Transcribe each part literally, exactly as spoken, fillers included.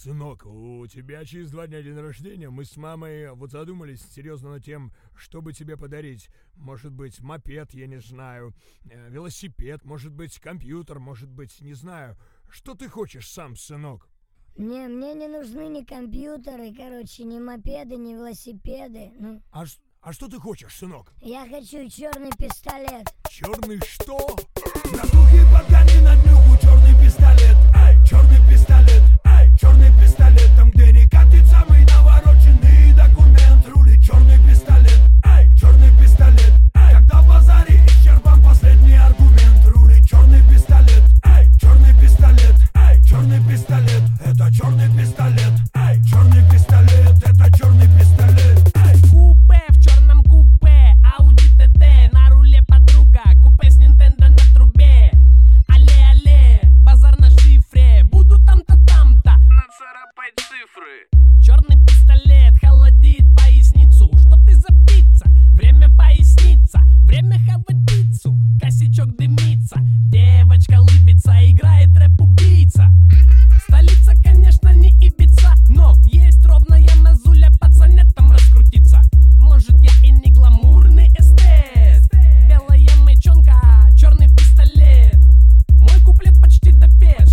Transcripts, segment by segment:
Сынок, у тебя через два дня день рождения. Мы с мамой вот задумались серьезно над тем, чтобы тебе подарить. Может быть, мопед, я не знаю, э, велосипед, может быть, компьютер, может быть, не знаю. Что ты хочешь сам, сынок? Не, мне не нужны ни компьютеры, короче, ни мопеды, ни велосипеды. Ну, А, ш- а что ты хочешь, сынок? я хочу черный пистолет. Черный что? Братухи, подгони на днюху черный пистолет. Эй, черный пистолет. Эй, черный пистолет. Там, где не катит самый навороченный документ, рулит черный пистолет. Эй, черный пистолет. Эй, когда в базаре исчерпан последний аргумент, рулит черный пистолет. Эй, черный пистолет. Эй, черный пистолет. Это черный пистолет. Эй, черный пистолет. Это черный пистолет. Эй. Купе в черном купе, Audi ти ти, на руле подруга, купе с Nintendo на трубе. Алле-алле, базар на шифре, буду там-то, там-то, нацарапай цифры. Черный пистолет холодит поясницу. Что ты за птица? Время поясниться, время хавать пиццу. Косячок дымится, девочка лыбится, играет рэп-убийца. Столица, конечно, не Ибица, но есть ровная мазуля пацанетам раскрутиться. Может, я и не гламурный эстет. Белая мечонка, черный пистолет. Мой куплет почти допет,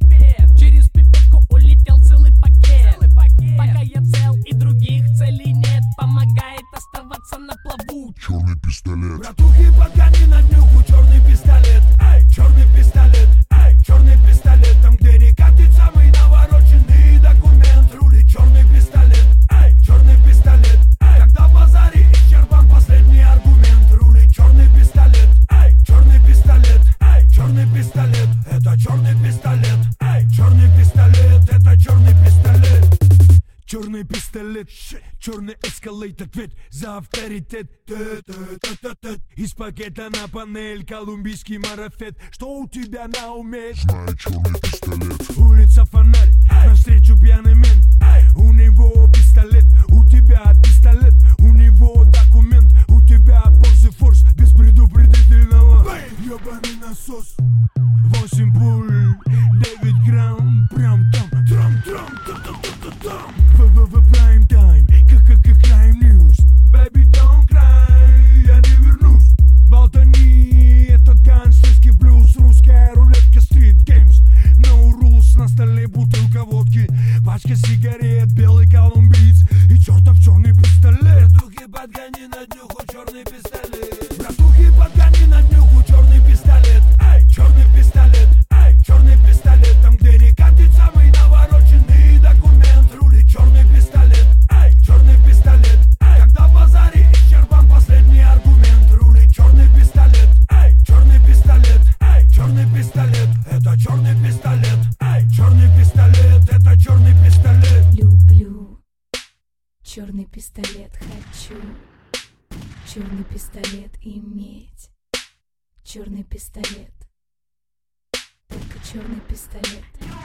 через пипетку улетел целый пакет. Пока я цел и других целей нет, помогает оставаться на плаву Черный пистолет. Братухи, подгони на днюху черный пистолет. Эй, черный пистолет. Эй, черный пистолет. Там, где не катит самый навороченный документ, рулит черный пистолет. Эй, черный пистолет. Эй, когда в базаре исчерпан последний аргумент, рулит черный пистолет. Эй, черный пистолет. Эй, черный пистолет. Это черный пистолет. Эй, черный пистолет. Это черный пистолет. Черный пистолет, черный эскалейт, ответ за авторитет. Т-т-т-т-т. Из пакета на панель колумбийский марафет. Что у тебя на уме? Знаю черный пистолет. Улица фонарь, навстречу пьяный мент. У него пистолет, у тебя пистолет. У него документ, у тебя Порше Форс без предупредительного. Ёбаный насос. Восемь пуль, девять грамм. Прям там, трам, трам, та-та-та-та-там. В прайм тайм, как Crime News. Baby, don't cry, я не вернусь. Болтани, этот гангстерский блюз. Русская рулетка, Street Games. No rules, на столе бутылка водки, пачка сигарет, белый колумбиец и чертов черный пистолет. Братухи, подгони на днюху черный пистолет. Братухи, подгони на днюху черный пистолет. Эй, черный пистолет. Эй, черный пистолет. Там, где не катит самый навороченный документ, рулит черный пистолет. Эй, черный пистолет. Эй, когда в базаре исчерпан последний аргумент, рулит черный пистолет. Эй, черный пистолет. Эй, черный пистолет. Это черный пистолет. Эй, черный пистолет. Это черный пистолет. Люблю черный пистолет, хочу черный пистолет иметь. Черный пистолет, только черный пистолет.